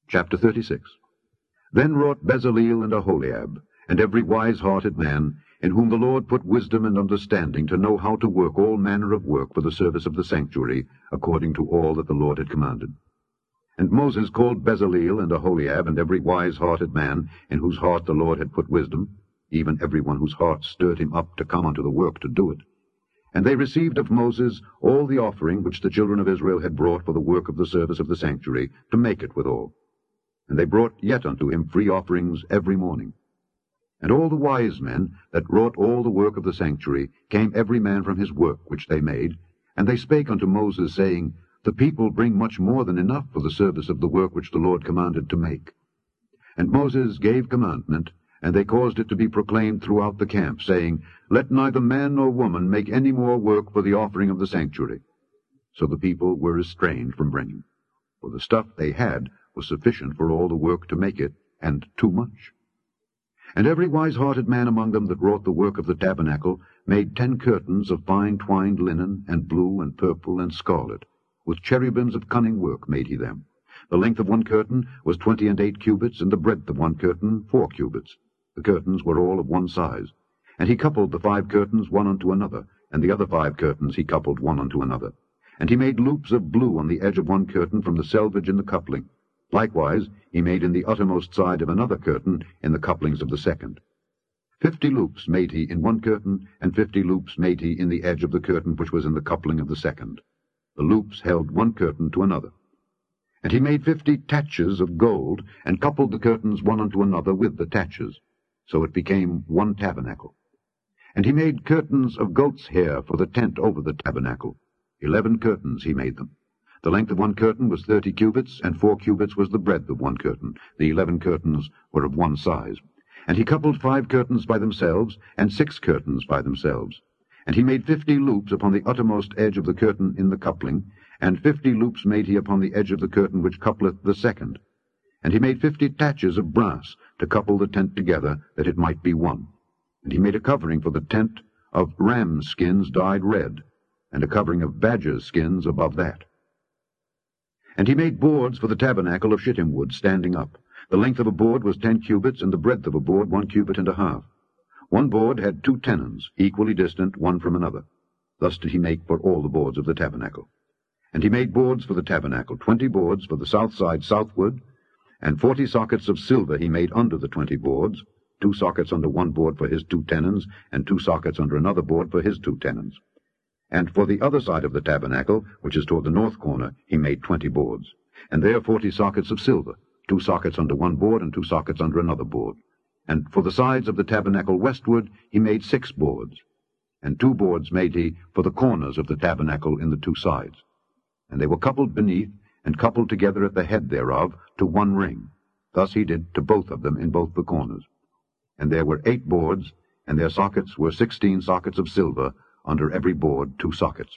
Chapter 36. Then wrought Bezaleel and Aholiab, and every wise-hearted man, in whom the Lord put wisdom and understanding to know how to work all manner of work for the service of the sanctuary, according to all that the Lord had commanded. And Moses called Bezaleel and Aholiab, and every wise-hearted man, in whose heart the Lord had put wisdom, even every one whose heart stirred him up to come unto the work to do it. And they received of Moses all the offering which the children of Israel had brought for the work of the service of the sanctuary, to make it withal. And they brought yet unto him free offerings every morning. And all the wise men that wrought all the work of the sanctuary came every man from his work which they made, and they spake unto Moses, saying, The people bring much more than enough for the service of the work which the Lord commanded to make. And Moses gave commandment, and they caused it to be proclaimed throughout the camp, saying, Let neither man nor woman make any more work for the offering of the sanctuary. So the people were restrained from bringing, for the stuff they had was sufficient for all the work to make it, and too much. And every wise-hearted man among them that wrought the work of the tabernacle made 10 curtains of fine twined linen, and blue, and purple, and scarlet. With cherubims of cunning work made he them. The length of one curtain was 28 cubits, and the breadth of one curtain 4 cubits. The curtains were all of one size. And he coupled the 5 curtains one unto another, and the other 5 curtains he coupled one unto another. And he made loops of blue on the edge of one curtain from the selvage in the coupling. Likewise he made in the uttermost side of another curtain in the couplings of the second. 50 loops made he in one curtain, and 50 loops made he in the edge of the curtain which was in the coupling of the second. The loops held one curtain to another. And he made 50 taches of gold, and coupled the curtains one unto another with the taches. So it became one tabernacle. And he made curtains of goat's hair for the tent over the tabernacle. 11 curtains he made them. The length of one curtain was 30 cubits, and 4 cubits was the breadth of one curtain. The 11 curtains were of one size. And he coupled 5 curtains by themselves, and 6 curtains by themselves. And he made 50 loops upon the uttermost edge of the curtain in the coupling, and 50 loops made he upon the edge of the curtain which coupleth the second. And he made 50 taches of brass to couple the tent together, that it might be one. And he made a covering for the tent of ram skins dyed red, and a covering of badger skins above that. And he made boards for the tabernacle of shittim wood standing up. The length of a board was 10 cubits, and the breadth of a board 1 cubit and a half. One board had 2 tenons, equally distant one from another. Thus did he make for all the boards of the tabernacle. And he made boards for the tabernacle, 20 boards for the south side southward, and 40 sockets of silver he made under the 20 boards, 2 sockets under one board for his 2 tenons, and 2 sockets under another board for his 2 tenons. And for the other side of the tabernacle, which is toward the north corner, he made 20 boards. And there 40 sockets of silver, 2 sockets under one board, and 2 sockets under another board. And for the sides of the tabernacle westward he made 6 boards. And 2 boards made he for the corners of the tabernacle in the 2 sides. And they were coupled beneath, and coupled together at the head thereof, to one ring. Thus he did to both of them in both the corners. And there were 8 boards, and their sockets were 16 sockets of silver, under every board 2 sockets.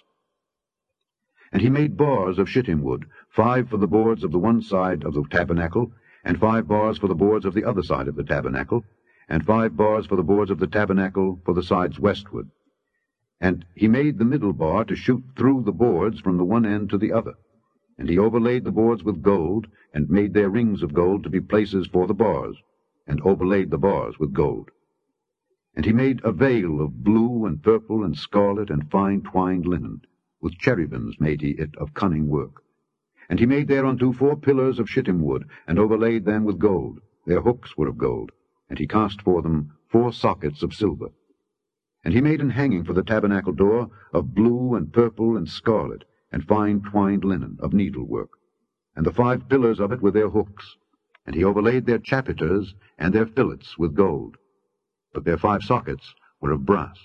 And he made bars of shittim wood, 5 for the boards of the one side of the tabernacle, and 5 bars for the boards of the other side of the tabernacle, and 5 bars for the boards of the tabernacle for the sides westward. And he made the middle bar to shoot through the boards from the one end to the other. And he overlaid the boards with gold, and made their rings of gold to be places for the bars, and overlaid the bars with gold. And he made a veil of blue and purple and scarlet and fine twined linen. With cherubims made he it of cunning work. And he made thereunto 4 pillars of shittim wood, and overlaid them with gold. Their hooks were of gold. And he cast for them 4 sockets of silver. And he made an hanging for the tabernacle door of blue and purple and scarlet, and fine twined linen of needlework. And the 5 pillars of it were their hooks. And he overlaid their chapiters and their fillets with gold. But their 5 sockets were of brass.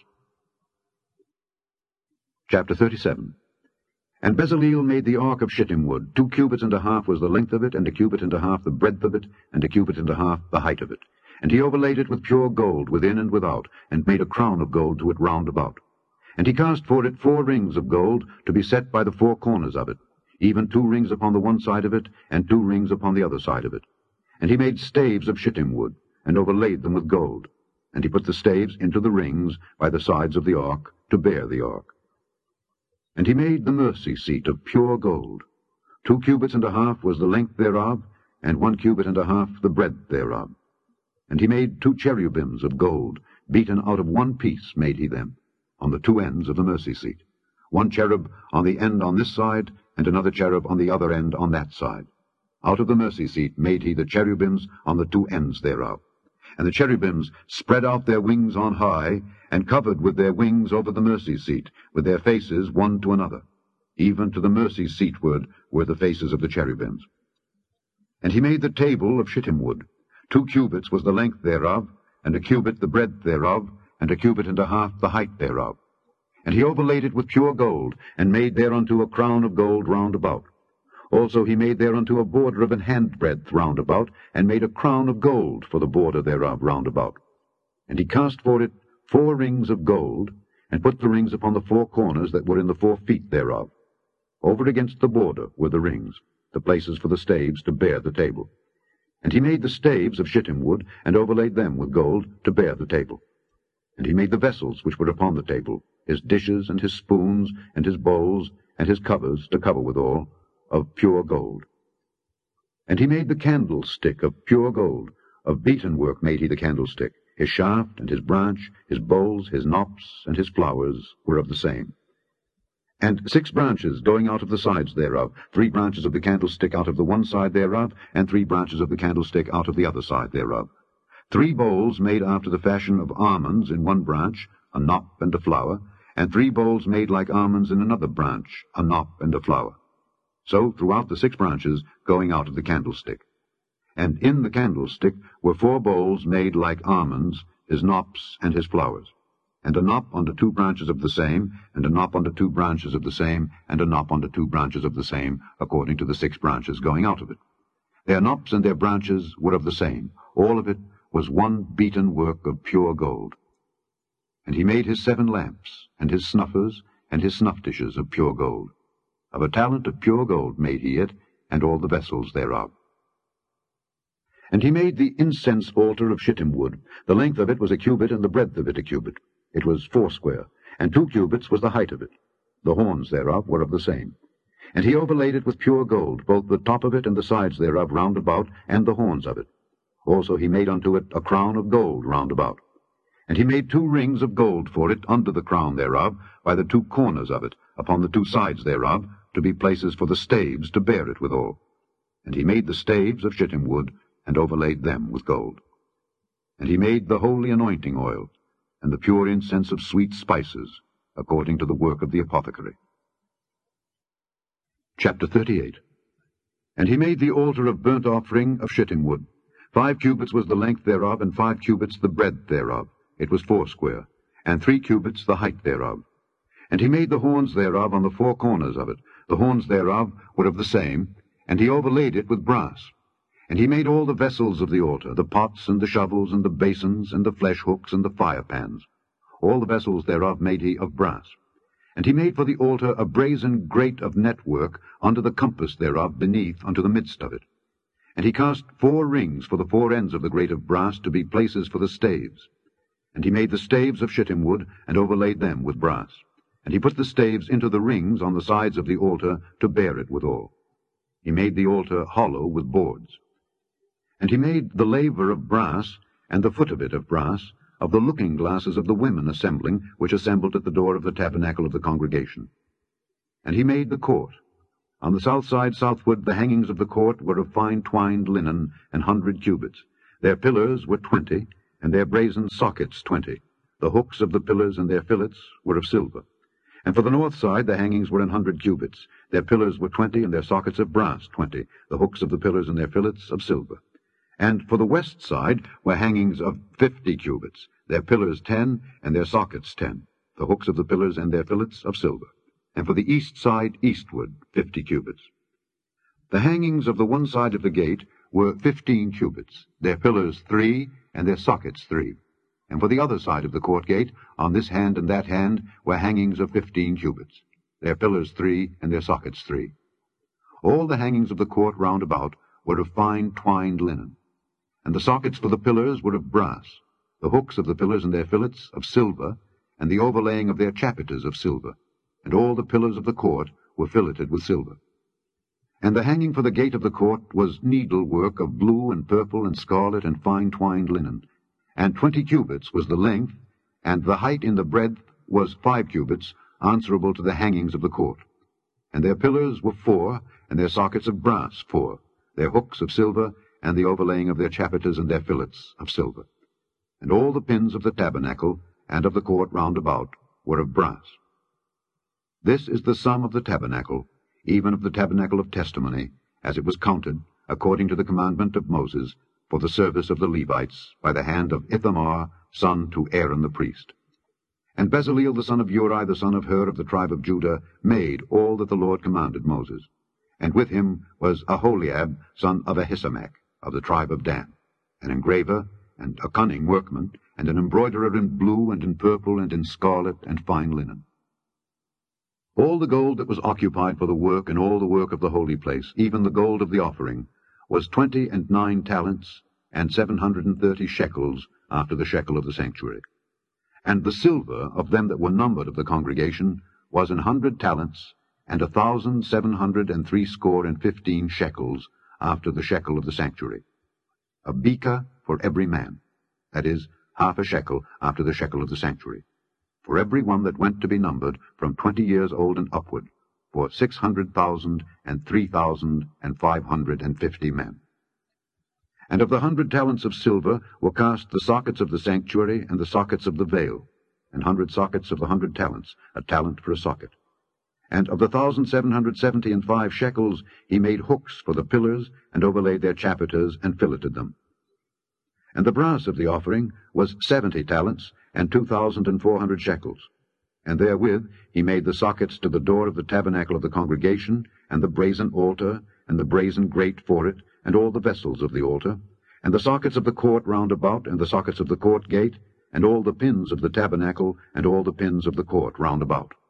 Chapter 37. And Bezaleel made the ark of shittim wood. 2 cubits and a half was the length of it, and 1 cubit and a half the breadth of it, and 1 cubit and a half the height of it. And he overlaid it with pure gold within and without, and made a crown of gold to it round about. And he cast for it 4 rings of gold to be set by the 4 corners of it, even 2 rings upon the one side of it, and 2 rings upon the other side of it. And he made staves of shittim wood, and overlaid them with gold. And he put the staves into the rings by the sides of the ark, to bear the ark. And he made the mercy seat of pure gold. 2 cubits and a half was the length thereof, and 1 cubit and a half the breadth thereof. And he made 2 cherubims of gold, beaten out of 1 piece made he them, on the 2 ends of the mercy seat, 1 cherub on the end on this side, and another cherub on the other end on that side. Out of the mercy seat made he the cherubims on the 2 ends thereof. And the cherubims spread out their wings on high, and covered with their wings over the mercy seat, with their faces one to another. Even to the mercy seatward were the faces of the cherubims. And he made the table of shittim wood. 2 cubits was the length thereof, and 1 cubit the breadth thereof, and 1 cubit and a half the height thereof. And he overlaid it with pure gold, and made thereunto a crown of gold round about. Also he made thereunto a border of an handbreadth round about, and made a crown of gold for the border thereof round about. And he cast for it 4 rings of gold, and put the rings upon the 4 corners that were in the 4 feet thereof. Over against the border were the rings, the places for the staves to bear the table. And he made the staves of shittim wood, and overlaid them with gold to bear the table. And he made the vessels which were upon the table, his dishes, and his spoons, and his bowls, and his covers to cover withal, of pure gold. And he made the candlestick of pure gold, of beaten work made he the candlestick. His shaft, and his branch, his bowls, his knops, and his flowers were of the same. And 6 branches going out of the sides thereof, 3 branches of the candlestick out of the one side thereof, and 3 branches of the candlestick out of the other side thereof. 3 bowls made after the fashion of almonds in one branch, a knop and a flower, and 3 bowls made like almonds in another branch, a knop and a flower. So throughout the 6 branches going out of the candlestick. And in the candlestick were 4 bowls made like almonds, his knops and his flowers, and a knop unto 2 branches of the same, and a knop unto 2 branches of the same, and a knop unto 2 branches of the same, according to the 6 branches going out of it. Their knops and their branches were of the same. All of it was one beaten work of pure gold. And he made his 7 lamps, and his snuffers, and his snuff dishes of pure gold. Of a talent of pure gold made he it, and all the vessels thereof. And he made the incense altar of shittim wood. The length of it was 1 cubit, and the breadth of it 1 cubit. It was 4 square, and 2 cubits was the height of it. The horns thereof were of the same. And he overlaid it with pure gold, both the top of it and the sides thereof round about, and the horns of it. Also he made unto it a crown of gold round about. And he made 2 rings of gold for it under the crown thereof, by the 2 corners of it, upon the 2 sides thereof, to be places for the staves to bear it withal. And he made the staves of shittim wood, and overlaid them with gold. And he made the holy anointing oil, and the pure incense of sweet spices, according to the work of the apothecary. Chapter 38. And he made the altar of burnt offering of shittim wood. 5 cubits was the length thereof, and 5 cubits the breadth thereof. It was 4 square, and 3 cubits the height thereof. And he made the horns thereof on the 4 corners of it. The horns thereof were of the same, and he overlaid it with brass. And he made all the vessels of the altar, the pots, and the shovels, and the basins, and the flesh hooks, and the fire pans. All the vessels thereof made he of brass. And he made for the altar a brazen grate of network under the compass thereof beneath unto the midst of it. And he cast 4 rings for the 4 ends of the grate of brass to be places for the staves. And he made the staves of shittim wood, and overlaid them with brass. And he put the staves into the rings on the sides of the altar to bear it withal. He made the altar hollow with boards. And he made the laver of brass, and the foot of it of brass, of the looking glasses of the women assembling, which assembled at the door of the tabernacle of the congregation. And he made the court. On the south side southward the hangings of the court were of fine twined linen, 100 cubits. Their pillars were 20, and their brazen sockets 20. The hooks of the pillars and their fillets were of silver. And for the north side the hangings were 100 cubits. Their pillars were 20, and their sockets of brass 20. The hooks of the pillars and their fillets of silver. And for the west side were hangings of 50 cubits, their pillars 10, and their sockets 10, the hooks of the pillars and their fillets of silver. And for the east side eastward 50 cubits. The hangings of the one side of the gate were 15 cubits, their pillars 3, and their sockets 3. And for the other side of the court gate, on this hand and that hand, were hangings of 15 cubits, their pillars 3, and their sockets 3. All the hangings of the court round about were of fine twined linen. And the sockets for the pillars were of brass, the hooks of the pillars and their fillets of silver, and the overlaying of their chapiters of silver, and all the pillars of the court were filleted with silver. And the hanging for the gate of the court was needlework of blue and purple and scarlet and fine twined linen. And 20 cubits was the length, and the height in the breadth was 5 cubits, answerable to the hangings of the court. And their pillars were 4, and their sockets of brass 4, their hooks of silver, and the overlaying of their chapiters and their fillets of silver. And all the pins of the tabernacle and of the court round about were of brass. This is the sum of the tabernacle, even of the tabernacle of testimony, as it was counted, according to the commandment of Moses, for the service of the Levites, by the hand of Ithamar, son to Aaron the priest. And Bezaleel the son of Uri, the son of Hur of the tribe of Judah, made all that the Lord commanded Moses. And with him was Aholiab, son of Ahisamach, of the tribe of Dan, an engraver, and a cunning workman, and an embroiderer in blue, and in purple, and in scarlet, and fine linen. All the gold that was occupied for the work, and all the work of the holy place, even the gold of the offering, was 29 talents, and 730 shekels, after the shekel of the sanctuary. And the silver of them that were numbered of the congregation was 100 talents, and 1,760 shekels, after the shekel of the sanctuary. A beka for every man, that is, half a shekel after the shekel of the sanctuary, for every one that went to be numbered from 20 years old and upward, for 600,000 and 3,550 men. And of the 100 talents of silver were cast the sockets of the sanctuary and the sockets of the veil, 100 sockets of the 100 talents, a talent for a socket. And of the 1,775 shekels he made hooks for the pillars, and overlaid their chapiters, and filleted them. And the brass of the offering was 70 talents, and 2,400 shekels. And therewith he made the sockets to the door of the tabernacle of the congregation, and the brazen altar, and the brazen grate for it, and all the vessels of the altar, and the sockets of the court round about, and the sockets of the court gate, and all the pins of the tabernacle, and all the pins of the court round about.